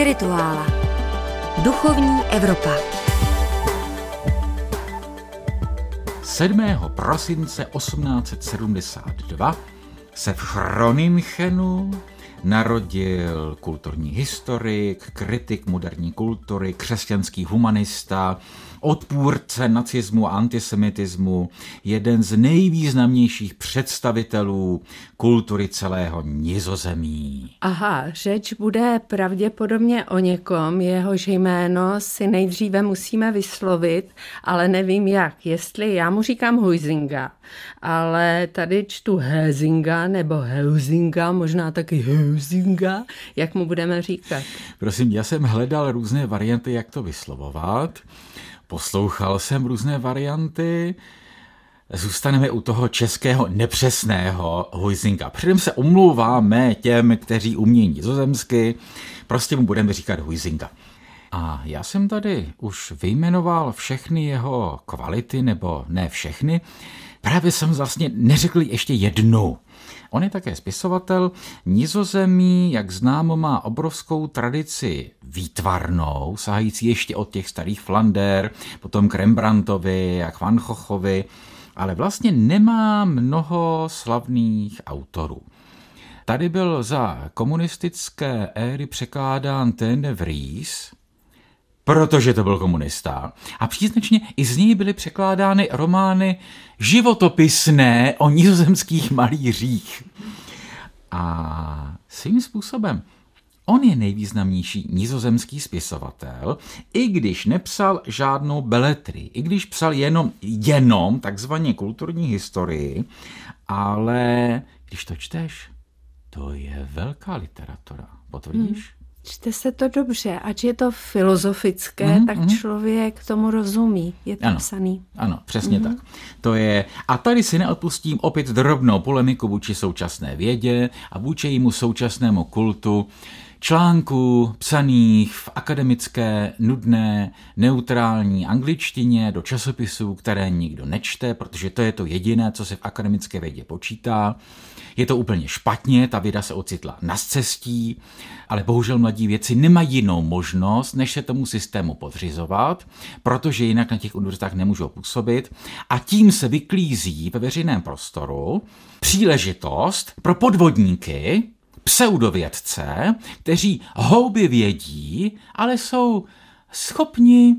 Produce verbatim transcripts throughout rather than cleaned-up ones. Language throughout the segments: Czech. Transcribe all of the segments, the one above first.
Spirituála. Duchovní Evropa. sedmého prosince osmnáct set sedmdesát dva se v Groninchenu narodil kulturní historik, kritik moderní kultury, křesťanský humanista, odpůrce nacismu a antisemitismu, jeden z nejvýznamnějších představitelů kultury celého Nizozemí. Aha, řeč bude pravděpodobně o někom, jehož jméno si nejdříve musíme vyslovit, ale nevím jak. Jestli já mu říkám Huizinga, ale tady čtu Huizinga nebo Huizinga, možná taky Huizinga, jak mu budeme říkat. Prosím, já jsem hledal různé varianty, jak to vyslovovat. Poslouchal jsem různé varianty, zůstaneme u toho českého nepřesného Huizinga. Předem se omlouváme těm, kteří umějí nizozemsky, prostě mu budeme říkat Huizinga. A já jsem tady už vyjmenoval všechny jeho kvality, nebo ne všechny, právě jsem vlastně neřekl ještě jednu. On je také spisovatel. Nizozemí, jak známo, má obrovskou tradici výtvarnou, sahající ještě od těch starých Flander, potom k Rembrandtovi a k Van Goghovi, ale vlastně nemá mnoho slavných autorů. Tady byl za komunistické éry překládán Ten de Vries, protože to byl komunista. A příznačně i z něj byly překládány romány životopisné o nizozemských malířích. A svým způsobem on je nejvýznamnější nizozemský spisovatel, i když nepsal žádnou beletrii, i když psal jenom, jenom takzvaně kulturní historii, ale když to čteš, to je velká literatura. Potvrdíš? Hmm. Čte se to dobře, ač je to filozofické, mm-hmm, tak člověk tomu rozumí. Je to ano, psaný. Ano, přesně mm-hmm. tak. To je, a tady si neodpustím opět drobnou polemiku vůči současné vědě a vůči jejímu současnému kultu článků psaných v akademické, nudné, neutrální angličtině do časopisů, které nikdo nečte, protože to je to jediné, co se v akademické vědě počítá. Je to úplně špatně, ta věda se ocitla na scestí, ale bohužel mladí vědci nemají jinou možnost, než se tomu systému podřizovat, protože jinak na těch univerzitách nemůžou působit a tím se vyklízí ve veřejném prostoru příležitost pro podvodníky, pseudovědce, kteří houby vědí, ale jsou schopni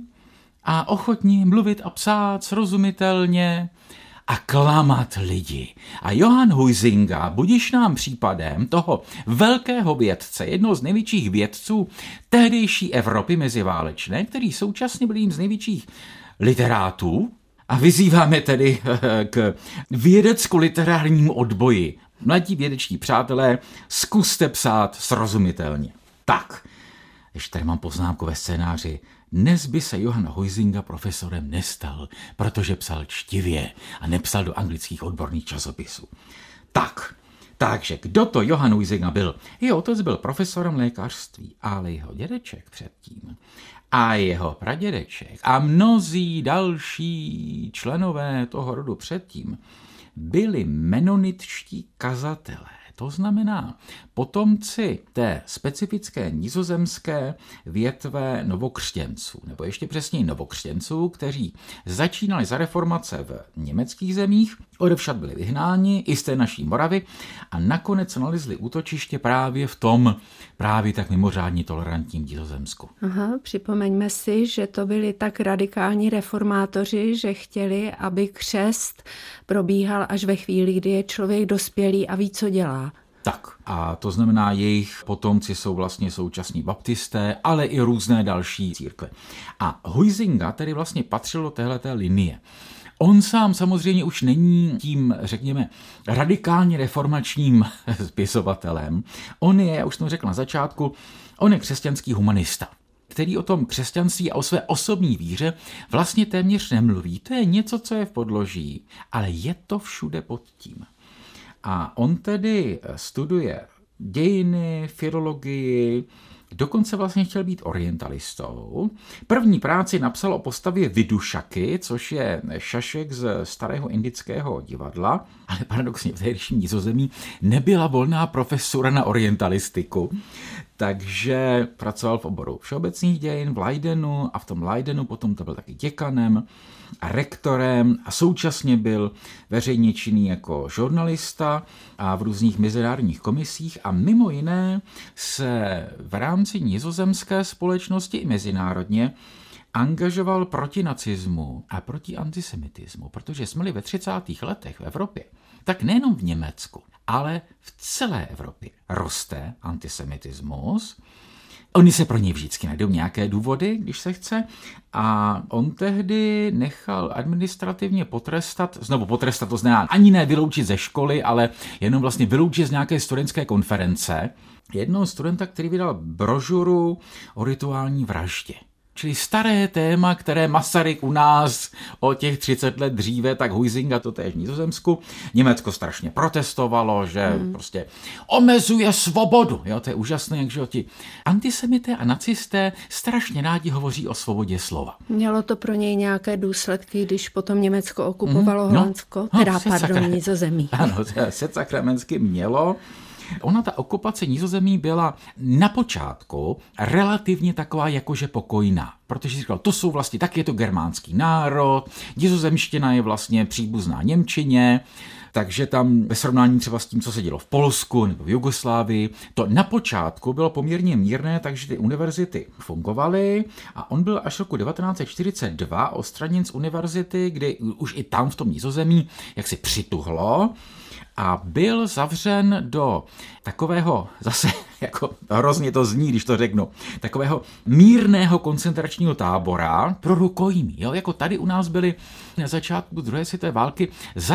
a ochotní mluvit a psát srozumitelně a klamat lidi. A Johann Huizinga, budiš nám případem toho velkého vědce, jednoho z největších vědců tehdejší Evropy meziválečné, který současně byl jedním z největších literátů, a vyzýváme tedy k vědecko-literárnímu odboji. Mladí vědeční přátelé, zkuste psát srozumitelně. Tak, ještě tady mám poznámku ve scénáři. Dnes by se Johann Huizinga profesorem nestal, protože psal čtivě a nepsal do anglických odborných časopisů. Tak, takže kdo to Johann Huizinga byl? Jeho otec byl profesorem lékařství, ale jeho dědeček předtím a jeho pradědeček a mnozí další členové toho rodu předtím byli menonitští kazatelé. To znamená potomci té specifické nizozemské větve novokřtěnců, nebo ještě přesněji novokřtěnců, kteří začínali za reformace v německých zemích, odevšad byli vyhnáni i z té naší Moravy a nakonec nalezli útočiště právě v tom právě tak mimořádně tolerantním Nizozemsku. Aha, připomeňme si, že to byli tak radikální reformátoři, že chtěli, aby křest probíhal až ve chvíli, kdy je člověk dospělý a ví, co dělá. Tak, a to znamená, jejich potomci jsou vlastně současní baptisté, ale i různé další církve. A Huizinga tedy vlastně patřil do téhleté linie. On sám samozřejmě už není tím, řekněme, radikálně reformačním spisovatelem. On je, já už jsem řekl na začátku, on je křesťanský humanista, který o tom křesťanství a o své osobní víře vlastně téměř nemluví. To je něco, co je v podloží, ale je to všude pod tím. A on tedy studuje dějiny, filologii, dokonce vlastně chtěl být orientalistou. První práci napsal o postavě Vidušaky, což je šašek z starého indického divadla, ale paradoxně v tehdejším Nizozemí nebyla volná profesura na orientalistiku. Takže pracoval v oboru všeobecných dějin v Leidenu a v tom Leidenu potom to byl taky děkanem a rektorem a současně byl veřejně činný jako žurnalista a v různých mezinárodních komisích a mimo jiné se v rámci nizozemské společnosti i mezinárodně angažoval proti nacismu a proti antisemitismu, protože jsme ve třicátých letech v Evropě, tak nejenom v Německu, ale v celé Evropě roste antisemitismus. Oni se pro něj vždycky najdou nějaké důvody, když se chce. A on tehdy nechal administrativně potrestat, znovu potrestat to znamená ani ne vyloučit ze školy, ale jenom vlastně vyloučit z nějaké studentské konference jednoho studenta, který vydal brožuru o rituální vraždě. Čili staré téma, které Masaryk u nás o těch třicet let dříve, tak Huizinga to též v Nizozemsku. Německo strašně protestovalo, že hmm. prostě omezuje svobodu. Jo, to je úžasné, jakže ti antisemité a nacisté strašně rádi hovoří o svobodě slova. Mělo to pro něj nějaké důsledky, když potom Německo okupovalo hmm. Holandsko, no, teda no, pardon, Nizozemí. Ano, secakramentsky mělo. Ona, ta okupace Nizozemí byla na počátku relativně taková jakože pokojná, protože si říkal, to jsou vlastně, tak je to germánský národ, nizozemština je vlastně příbuzná němčině, takže tam ve srovnání třeba s tím, co se dělo v Polsku nebo v Jugoslávii, to na počátku bylo poměrně mírné, takže ty univerzity fungovaly a on byl až roku devatenáct set čtyřicet dva odstraněn z univerzity, kdy už i tam v tom Nizozemí jak si přituhlo, a byl zavřen do takového, zase jako hrozně to zní, když to řeknu, takového mírného koncentračního tábora pro rukojmí. Jo? Jako tady u nás byli na začátku druhé světové války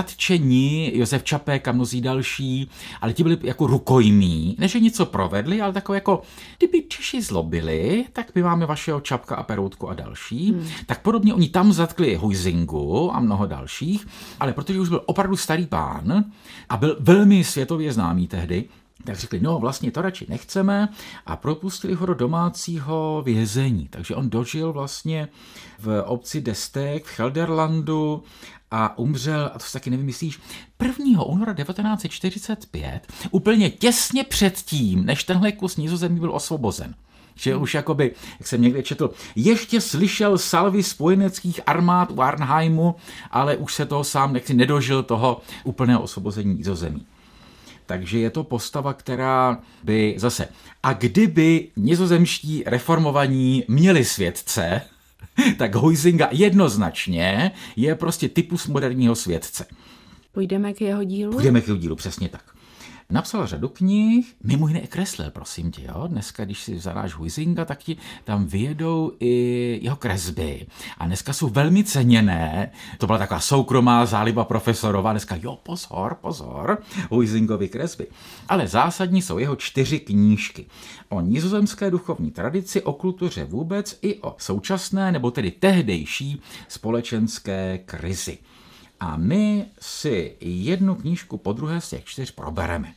zatčeni Josef Čapek a mnozí další, ale ti byli jako rukojmí, než něco provedli, ale takové jako, kdyby Češi zlobili, tak my máme vašeho Čapka a Peroutku a další. Hmm. Tak podobně oni tam zatkli Huizingu a mnoho dalších, ale protože už byl opravdu starý pán a byl velmi světově známý tehdy, tak řekli, no vlastně to radši nechceme a propustili ho do domácího vězení. Takže on dožil vlastně v obci Destek v Gelderlandu a umřel, a to si taky nevymyslíš, prvního února devatenáct set čtyřicet pět, úplně těsně předtím, než tenhle kus Nizozemí byl osvobozen. Že už jakoby, jak jsem někde četl, ještě slyšel salvy spojeneckých armád u Arnheimu, ale už se toho sám nechci nedožil toho úplného osvobození Nizozemí. Takže je to postava, která by zase... A kdyby nizozemští reformovaní měli světce, tak Huizinga jednoznačně je prostě typus moderního světce. Půjdeme k jeho dílu? Půjdeme k jeho dílu, přesně tak. Napsal řadu knih, mimo jiné kreslil, prosím tě, jo. Dneska, když si zadáš Huizinga, tak ti tam vyjedou i jeho kresby. A dneska jsou velmi ceněné. To byla taková soukromá záliba profesorova. Dneska, jo, pozor, pozor, Huizingovy kresby. Ale zásadní jsou jeho čtyři knížky. O nizozemské duchovní tradici, o kultuře vůbec i o současné, nebo tedy tehdejší společenské krizi. A my si jednu knížku po druhé z těch čtyř probereme.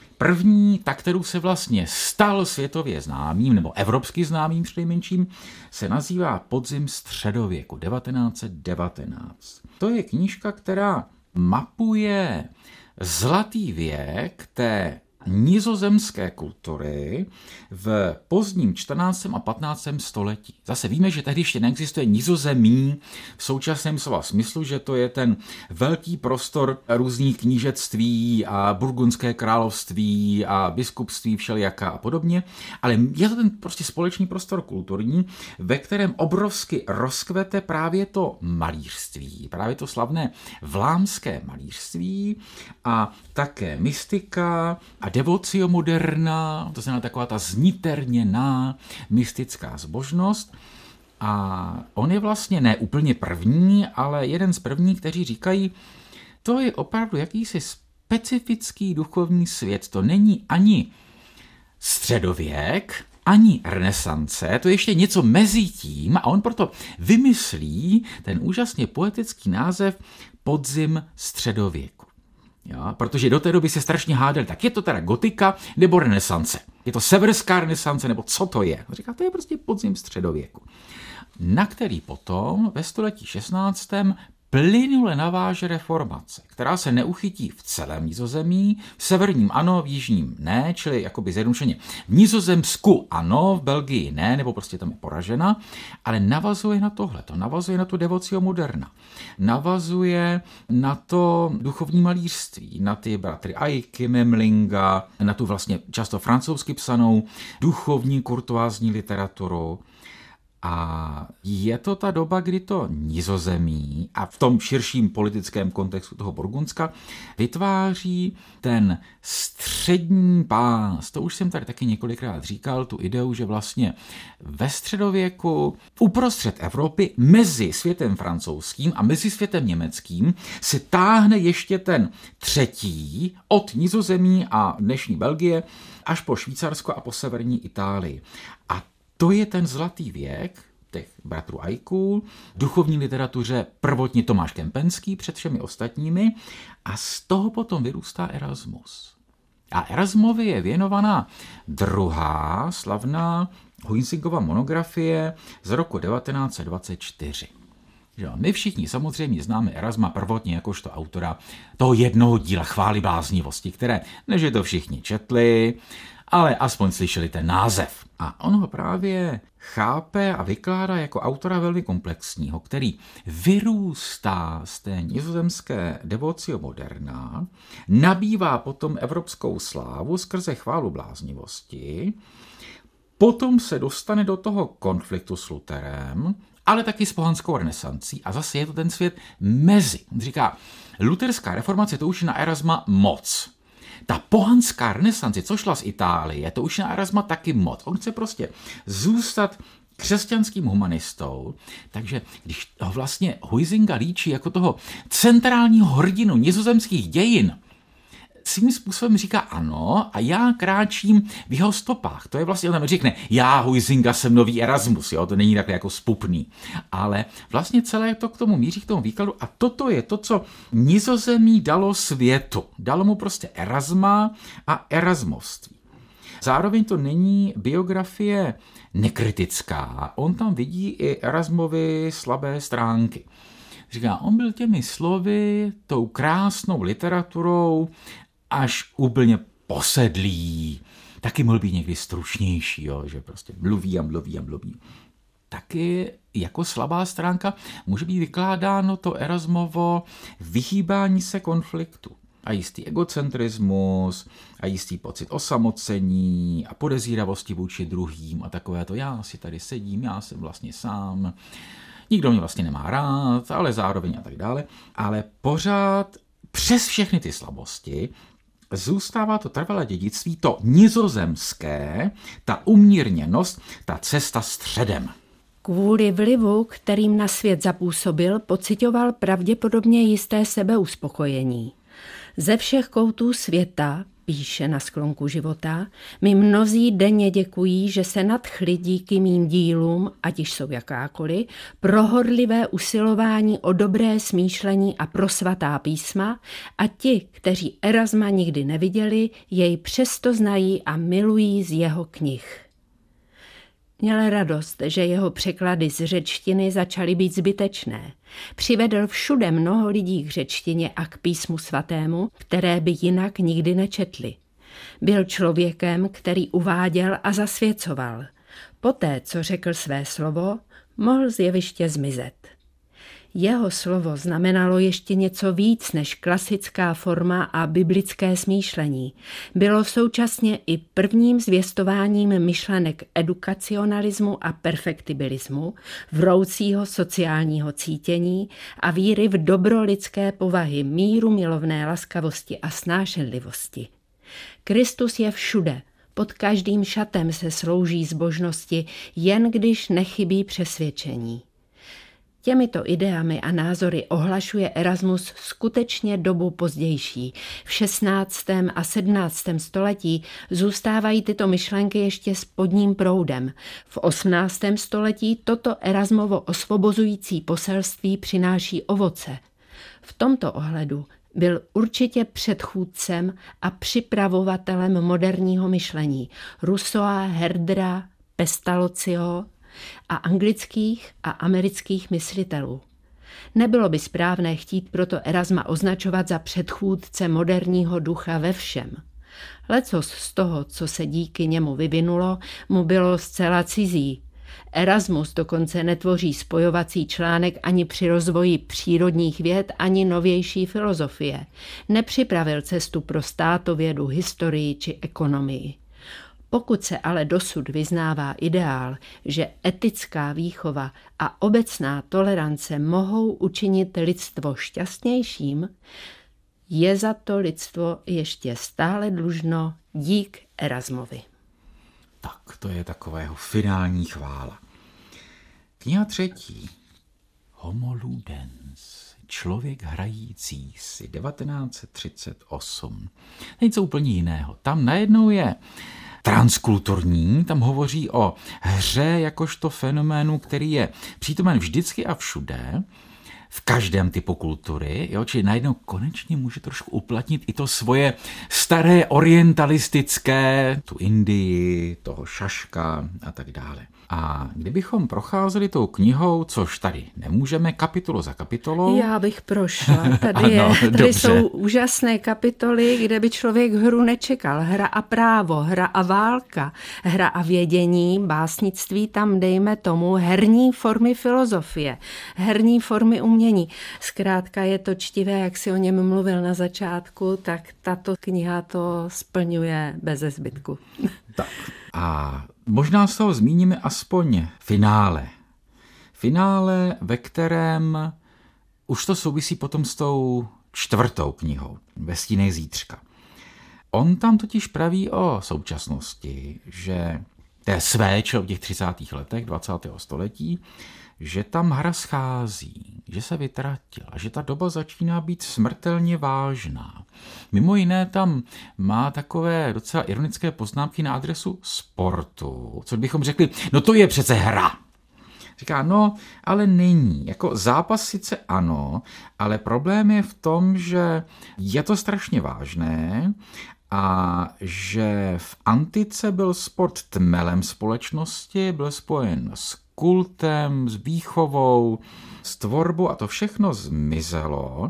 První, ta, kterou se vlastně stal světově známým, nebo evropsky známým přinejmenším, se nazývá Podzim středověku devatenáct set devatenáct. To je knížka, která mapuje zlatý věk té nizozemské kultury v pozdním čtrnáctém a patnáctém století. Zase víme, že tehdy ještě neexistuje Nizozemí v současném slova smyslu, že to je ten velký prostor různých knížectví a burgundské království a biskupství všelijaká a podobně, ale je to ten prostě společný prostor kulturní, ve kterém obrovsky rozkvete právě to malířství, právě to slavné vlámské malířství a také mystika a devocio moderna, to znamená taková ta zniterněná mystická zbožnost. A on je vlastně ne úplně první, ale jeden z prvních, kteří říkají, to je opravdu jakýsi specifický duchovní svět. To není ani středověk, ani renesance, to je ještě něco mezi tím a on proto vymyslí ten úžasně poetický název Podzim středověku. Jo, protože do té doby se strašně hádali, tak je to teda gotika nebo renesance. Je to severská renesance nebo co to je? Říká, to je prostě podzim středověku. Na který potom ve století šestnáctém plynule naváže reformace, která se neuchytí v celém Nizozemí, v severním ano, v jižním ne, čili jakoby zjednodušeně v Nizozemsku ano, v Belgii ne, nebo prostě tam je poražena, ale navazuje na tohle, to navazuje na tu devocio moderna, navazuje na to duchovní malířství, na ty bratry Aiky, Memlinga, na tu vlastně často francouzsky psanou duchovní kurtoázní literaturu. A je to ta doba, kdy to Nizozemí a v tom širším politickém kontextu toho Burgundska vytváří ten střední pás. To už jsem tady taky několikrát říkal, tu ideu, že vlastně ve středověku uprostřed Evropy mezi světem francouzským a mezi světem německým se táhne ještě ten třetí od Nizozemí a dnešní Belgie až po Švýcarsko a po severní Itálii. A to je ten zlatý věk těch bratrů Aiků, duchovní literatuře prvotně Tomáš Kempenský před všemi ostatními a z toho potom vyrůstá Erasmus. A Erasmovi je věnovaná druhá slavná Huizingova monografie z roku devatenáct set dvacet čtyři. My všichni samozřejmě známe Erasma prvotně jakožto autora toho jednoho díla Chvály bláznivosti, které, než je to všichni četli, ale aspoň slyšeli ten název. A on ho právě chápe a vykládá jako autora velmi komplexního, který vyrůstá z té nizozemské devocio moderna, nabývá potom evropskou slávu skrze Chválu bláznivosti, potom se dostane do toho konfliktu s Lutherem, ale taky s pohanskou renesancí a zase je to ten svět mezi. On říká, luterská reformace to už na Erasma moc. Ta pohanská renesance, co šla z Itálie, to už na Erasma taky moc. On chce prostě zůstat křesťanským humanistou, takže když ho vlastně Huizinga líčí jako toho centrálního hrdinu nizozemských dějin, svým způsobem říká ano a já kráčím v jeho stopách. To je vlastně, on tam řekne, já Huizinga jsem nový Erasmus, jo? To není takhle jako spupný. Ale vlastně celé to k tomu míří, k tomu výkladu a toto je to, co Nizozemí dalo světu. Dalo mu prostě Erasma a erasmovství. Zároveň to není biografie nekritická. On tam vidí i Erasmovy slabé stránky. Říká, on byl těmi slovy, tou krásnou literaturou, až úplně posedlý. Taky mohl být někdy stručnější, jo, že prostě mluví a mluví a mluví. Taky jako slabá stránka může být vykládáno to Erasmovo vyhýbání se konfliktu. A jistý egocentrismus, a jistý pocit osamocení a podezíravosti vůči druhým a takové to, já si tady sedím, já jsem vlastně sám, nikdo mě vlastně nemá rád, ale zároveň a tak dále. Ale pořád přes všechny ty slabosti zůstává to trvalé dědictví, to nizozemské, ta umírněnost, ta cesta středem. Kvůli vlivu, kterým na svět zapůsobil, pociťoval pravděpodobně jisté sebeuspokojení. Ze všech koutů světa, píše na sklonku života, mi mnozí denně děkují, že se nadchli díky mým dílům, ať již jsou jakákoliv, pro horlivé usilování o dobré smýšlení a pro svatá písma a ti, kteří Erasma nikdy neviděli, jej přesto znají a milují z jeho knih. Měl radost, že jeho překlady z řečtiny začaly být zbytečné. Přivedl všude mnoho lidí k řečtině a k písmu svatému, které by jinak nikdy nečetli. Byl člověkem, který uváděl a zasvěcoval. Poté, co řekl své slovo, mohl z jeviště zmizet. Jeho slovo znamenalo ještě něco víc než klasická forma a biblické smýšlení. Bylo současně i prvním zvěstováním myšlenek edukacionalismu a perfektibilismu, vroucího sociálního cítění a víry v dobro lidské povahy, míru milovné laskavosti a snášenlivosti. Kristus je všude, pod každým šatem se slouží zbožnosti, jen když nechybí přesvědčení. Těmito ideami a názory ohlašuje Erasmus skutečně dobu pozdější. V šestnáctém a sedmnáctém století zůstávají tyto myšlenky ještě spodním proudem. V osmnáctém století toto Erasmovo osvobozující poselství přináší ovoce. V tomto ohledu byl určitě předchůdcem a připravovatelem moderního myšlení Rousseaua, Herdera, Pestalozziho a anglických a amerických myslitelů. Nebylo by správné chtít proto Erasma označovat za předchůdce moderního ducha ve všem. Lecos z toho, co se díky němu vyvinulo, mu bylo zcela cizí. Erasmus dokonce netvoří spojovací článek ani při rozvoji přírodních věd, ani novější filozofie. Nepřipravil cestu pro státovědu, historii či ekonomii. Pokud se ale dosud vyznává ideál, že etická výchova a obecná tolerance mohou učinit lidstvo šťastnějším, je za to lidstvo ještě stále dlužno dík Erasmovi. Tak, to je takového finální chvála. Kniha třetí. Homo ludens. Člověk hrající si. devatenáct set třicet osm. Něco úplně jiného. Tam najednou je transkulturní, tam hovoří o hře jakožto fenoménu, který je přítomen vždycky a všude, v každém typu kultury, jo? Čili najednou konečně může trošku uplatnit i to svoje staré orientalistické, tu Indii, toho šaška a tak dále. A kdybychom procházeli tou knihou, což tady nemůžeme, kapitolu za kapitolou. Já bych prošla. Tady, je, ano, tady jsou úžasné kapitoly, kde by člověk hru nečekal. Hra a právo, hra a válka, hra a vědění, básnictví, tam dejme tomu herní formy filozofie, herní formy umění. Zkrátka je to čtivé, jak si o něm mluvil na začátku, tak tato kniha to splňuje beze zbytku. Tak a možná z toho zmíníme aspoň finále. Finále, ve kterém už to souvisí potom s tou čtvrtou knihou, Ve stínech zítřka. On tam totiž praví o současnosti, že té své, čo v těch třicátých letech dvacátého století, že tam hra schází, že se vytratila, že ta doba začíná být smrtelně vážná. Mimo jiné tam má takové docela ironické poznámky na adresu sportu, co bychom řekli, no to je přece hra. Říká, no, ale není. Jako zápas sice ano, ale problém je v tom, že je to strašně vážné a že v antice byl sport tmelem společnosti, byl spojen s kultem, s výchovou, s tvorbou a to všechno zmizelo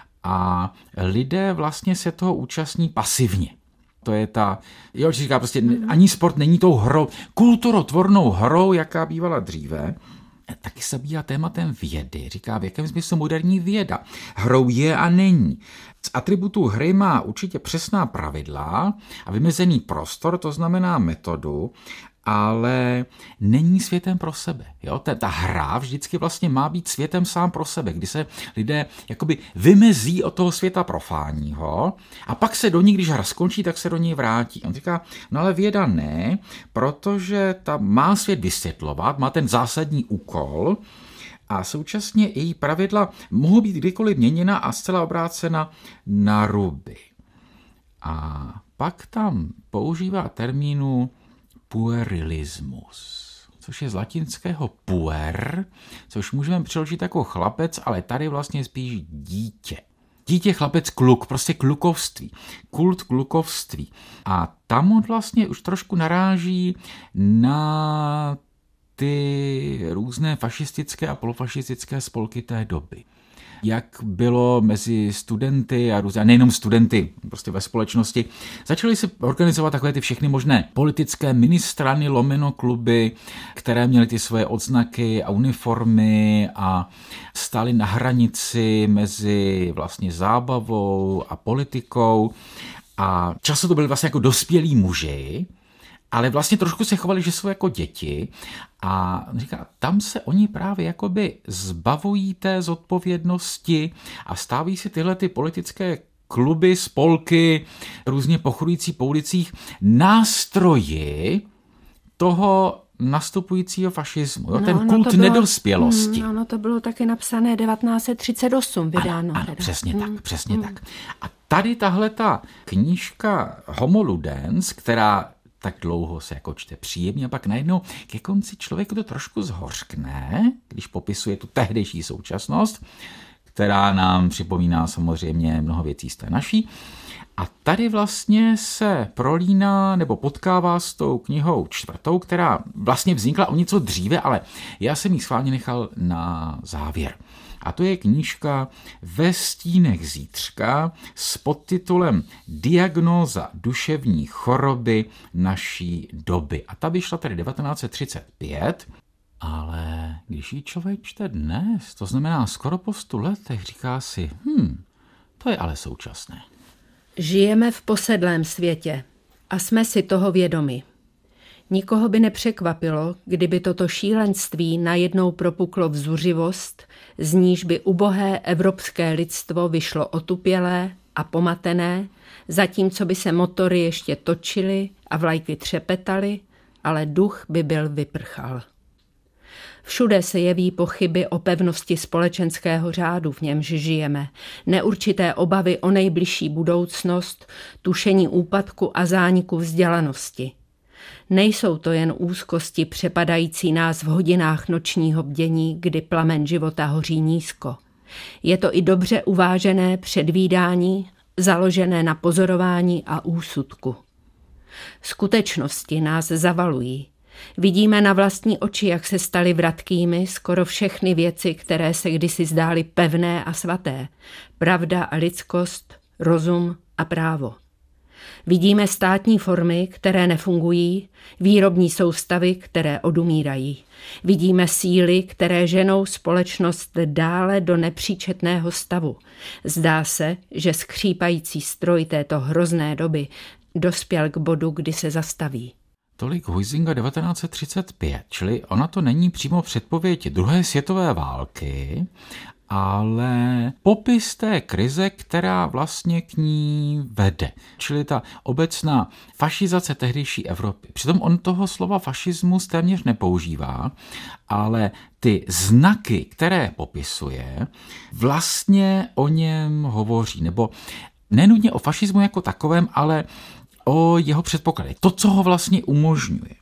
a lidé vlastně se toho účastní pasivně. To je ta, jo, říká prostě, ani sport není tou hrou, kulturotvornou hrou, jaká bývala dříve. Taky se bývá tématem vědy. Říká, v jakém smyslu moderní věda. Hrou je a není. Z atributů hry má určitě přesná pravidla a vymezený prostor, to znamená metodu, ale není světem pro sebe. Jo? Ta, ta hra vždycky vlastně má být světem sám pro sebe, kdy se lidé jakoby vymezí od toho světa profánního a pak se do ní, když hra skončí, tak se do ní vrátí. On říká, no ale věda ne, protože ta má svět vysvětlovat, má ten zásadní úkol a současně její pravidla mohou být kdykoliv měněna a zcela obrácena na ruby. A pak tam používá termínu puerilismus, což je z latinského puer, což můžeme přeložit jako chlapec, ale tady vlastně spíš dítě. Dítě, chlapec, kluk, prostě klukovství, kult klukovství. A tam on vlastně už trošku naráží na ty různé fašistické a polofašistické spolky té doby. Jak bylo mezi studenty a různě, a nejenom studenty, prostě ve společnosti, začaly se organizovat takové ty všechny možné politické ministrany, lomeno kluby, které měly ty svoje odznaky a uniformy a stály na hranici mezi vlastně zábavou a politikou. A často to byly vlastně jako dospělí muži, ale vlastně trošku se chovali, že jsou jako děti a říká, tam se oni právě jakoby zbavují té zodpovědnosti a stávají si tyhle ty politické kluby, spolky, různě pochodující po ulicích, nástroji toho nastupujícího fašismu, jo? No, ten no, kult bylo, nedospělosti. No, no, to bylo taky napsané devatenáct set třicet osm vydáno. Ano, ano přesně mm. tak, přesně mm. tak. A tady tahle ta knížka Homo ludens, která tak dlouho se jako čte příjemně a pak najednou ke konci člověku to trošku zhořkne, když popisuje tu tehdejší současnost, která nám připomíná samozřejmě mnoho věcí z té naší. A tady vlastně se prolíná nebo potkává s tou knihou čtvrtou, která vlastně vznikla o něco dříve, ale já jsem ji schválně nechal na závěr. A to je knížka Ve stínech zítřka s podtitulem Diagnóza duševní choroby naší doby. A ta vyšla tady devatenáct set třicet pět, ale když ji člověk čte dnes, to znamená skoro po stu letech, říká si, hm, to je ale současné. Žijeme v posedlém světě a jsme si toho vědomi. Nikoho by nepřekvapilo, kdyby toto šílenství najednou propuklo v zuřivost, z níž by ubohé evropské lidstvo vyšlo otupělé a pomatené, zatímco by se motory ještě točily a vlajky třepetaly, ale duch by byl vyprchal. Všude se jeví pochyby o pevnosti společenského řádu, v němž žijeme, neurčité obavy o nejbližší budoucnost, tušení úpadku a zániku vzdělanosti. Nejsou to jen úzkosti přepadající nás v hodinách nočního bdění, kdy plamen života hoří nízko. Je to i dobře uvážené předvídání, založené na pozorování a úsudku. Skutečnosti nás zavalují. Vidíme na vlastní oči, jak se staly vratkými skoro všechny věci, které se kdysi zdály pevné a svaté. Pravda a lidskost, rozum a právo. Vidíme státní formy, které nefungují, výrobní soustavy, které odumírají. Vidíme síly, které ženou společnost dále do nepříčetného stavu. Zdá se, že skřípající stroj této hrozné doby dospěl k bodu, kdy se zastaví. Tolik Huizinga devatenáct set třicet pět, čili ona to není přímo předpověď druhé světové války, ale popis té krize, která vlastně k ní vede. Čili ta obecná fašizace tehdejší Evropy. Přitom on toho slova fašismus téměř nepoužívá, ale ty znaky, které popisuje, vlastně o něm hovoří. Nebo nenutně o fašismu jako takovém, ale o jeho předpokladech. To, co ho vlastně umožňuje.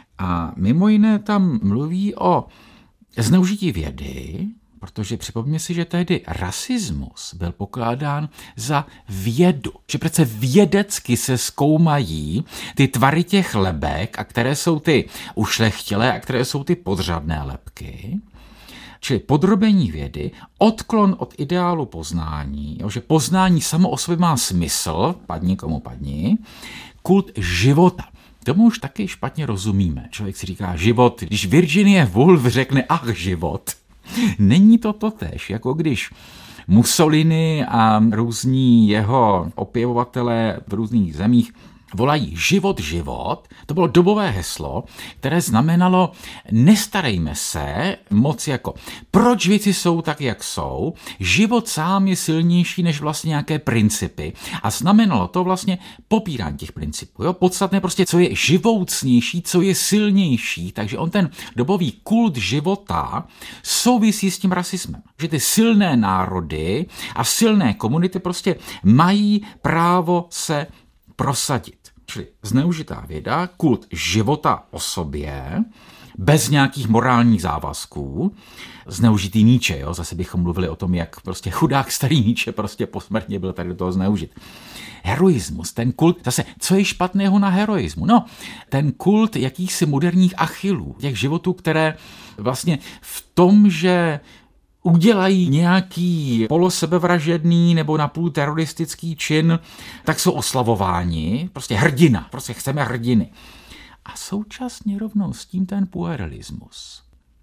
A mimo jiné tam mluví o zneužití vědy, protože připomeňme si, že tehdy rasismus byl pokládán za vědu. Že přece vědecky se zkoumají ty tvary těch lebek, a které jsou ty ušlechtilé a které jsou ty podřadné lebky. Čili podrobení vědy, odklon od ideálu poznání, jo, že poznání samo o sobě má smysl, padni komu padni, kult života. Tomu už taky špatně rozumíme. Člověk si říká život, když Virginia Woolf řekne ach život, není to totéž, jako když Mussolini a různí jeho opěvovatelé v různých zemích volají život, život. To bylo dobové heslo, které znamenalo nestarejme se moc jako proč věci jsou tak, jak jsou. Život sám je silnější než vlastně nějaké principy. A znamenalo to vlastně popírání těch principů. Jo? Podstatné prostě, co je živoucnější, co je silnější. Takže on ten dobový kult života souvisí s tím rasismem. Že ty silné národy a silné komunity prostě mají právo se prosadit. Čili zneužitá věda, kult života o sobě, bez nějakých morálních závazků, zneužitý Nietzsche, jo? Zase bychom mluvili o tom, jak prostě chudák starý Nietzsche prostě posmrtně byl tady do toho zneužit. Heroismus, ten kult, zase, co je špatného na heroismu? No, ten kult jakýchsi moderních Achillů, těch životů, které vlastně v tom, že udělají nějaký polosebevražedný nebo napůl teroristický čin, tak jsou oslavováni, prostě hrdina, prostě chceme hrdiny. A současně rovnou s tím ten puerilismus.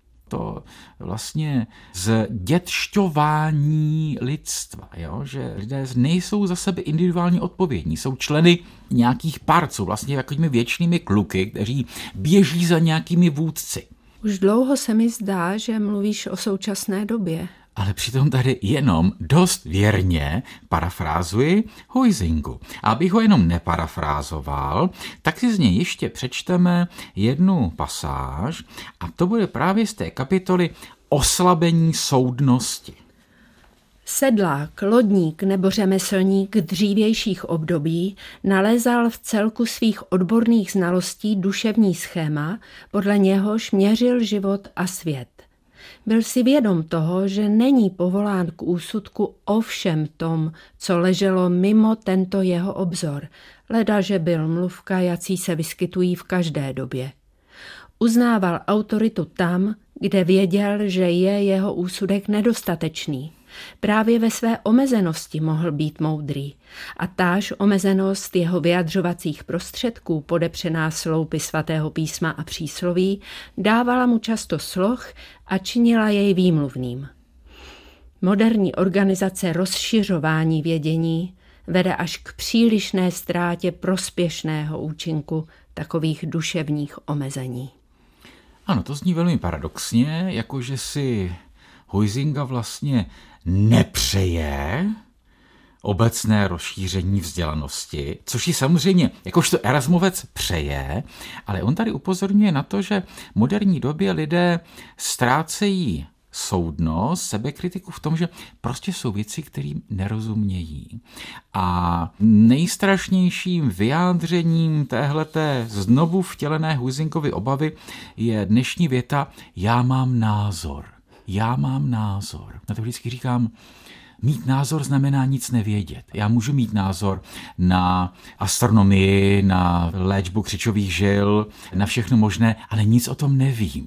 To vlastně zdětšťování lidstva, jo? Že lidé nejsou za sebe individuálně odpovědní, jsou členy nějakých part, jsou vlastně takovými věčnými kluky, kteří běží za nějakými vůdci. Už dlouho se mi zdá, že mluvíš o současné době. Ale přitom tady jenom dost věrně parafrázuji Huizingu. A abych ho jenom neparafrázoval, tak si z něj ještě přečteme jednu pasáž a to bude právě z té kapitoly Oslabení soudnosti. Sedlák, lodník nebo řemeslník dřívějších období nalézal v celku svých odborných znalostí duševní schéma, podle něhož měřil život a svět. Byl si vědom toho, že není povolán k úsudku o všem tom, co leželo mimo tento jeho obzor, leda, že byl mluvka, jací se vyskytují v každé době. Uznával autoritu tam, kde věděl, že je jeho úsudek nedostatečný. Právě ve své omezenosti mohl být moudrý a táž omezenost jeho vyjadřovacích prostředků podepřená sloupy svatého písma a přísloví dávala mu často sloh a činila jej výmluvným. Moderní organizace rozšiřování vědění vede až k přílišné ztrátě prospěšného účinku takových duševních omezení. Ano, to zní velmi paradoxně, jakože si Huizinga vlastně nepřeje obecné rozšíření vzdělanosti, což ji samozřejmě jakožto Erasmovec přeje, ale on tady upozorňuje na to, že v moderní době lidé ztrácejí soudnost, sebekritiku v tom, že prostě jsou věci, kterým nerozumějí. A nejstrašnějším vyjádřením téhleté znovu vtělené Huizingovy obavy je dnešní věta já mám názor. Já mám názor. Na to vždycky říkám, mít názor znamená nic nevědět. Já můžu mít názor na astronomii, na léčbu křičových žil, na všechno možné, ale nic o tom nevím.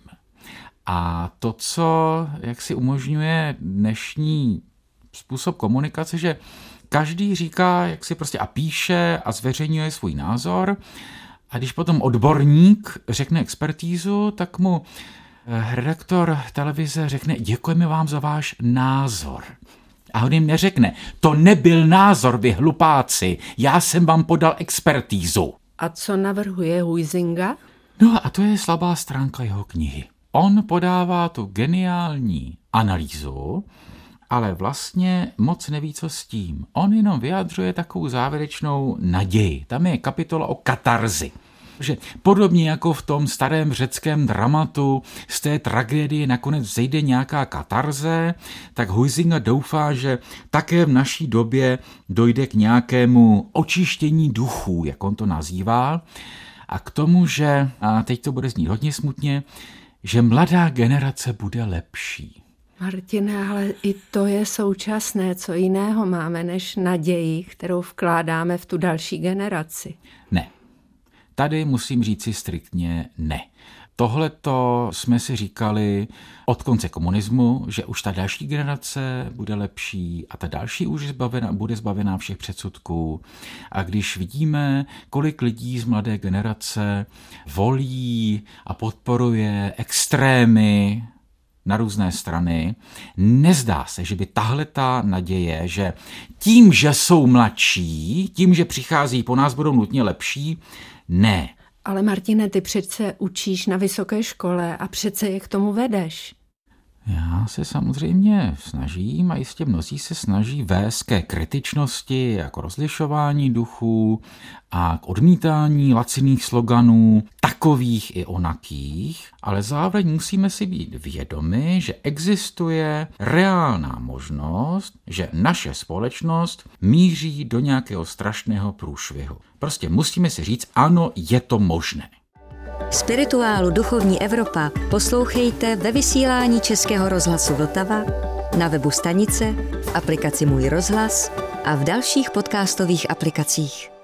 A to, co jak si umožňuje dnešní způsob komunikace, že každý říká, jak si prostě a píše a zveřejňuje svůj názor a když potom odborník řekne expertízu, tak mu redaktor televize řekne děkujeme vám za váš názor. A on jim neřekne, to nebyl názor, vy hlupáci, já jsem vám podal expertízu. A co navrhuje Huizinga? No a to je slabá stránka jeho knihy. On podává tu geniální analýzu, ale vlastně moc neví, co s tím. On jenom vyjadřuje takovou závěrečnou naději. Tam je kapitola o katarzi. Že podobně jako v tom starém řeckém dramatu z té tragédie nakonec vzejde nějaká katarze, tak Huizinga doufá, že také v naší době dojde k nějakému očištění duchů, jak on to nazývá, a k tomu, že, a teď to bude znít hodně smutně, že mladá generace bude lepší. Martine, ale i to je současné, co jiného máme než naději, kterou vkládáme v tu další generaci. Ne. Tady musím říci striktně ne. Tohleto jsme si říkali od konce komunismu, že už ta další generace bude lepší a ta další už zbavená, bude zbavená všech předsudků. A když vidíme, kolik lidí z mladé generace volí a podporuje extrémy na různé strany, nezdá se, že by tahleta naděje, že tím, že jsou mladší, tím, že přichází po nás, budou nutně lepší, ne. Ale Martine, ty přece učíš na vysoké škole a přece je k tomu vedeš. Já se samozřejmě snažím a jistě mnozí se snaží vést ke kritičnosti, jako rozlišování duchů a k odmítání laciných sloganů, takových i onakých, ale zároveň musíme si být vědomi, že existuje reálná možnost, že naše společnost míří do nějakého strašného průšvihu. Prostě musíme si říct, ano, je to možné. Spirituálu Duchovní Evropa poslouchejte ve vysílání Českého rozhlasu Vltava, na webu stanice, v aplikaci Můj rozhlas a v dalších podcastových aplikacích.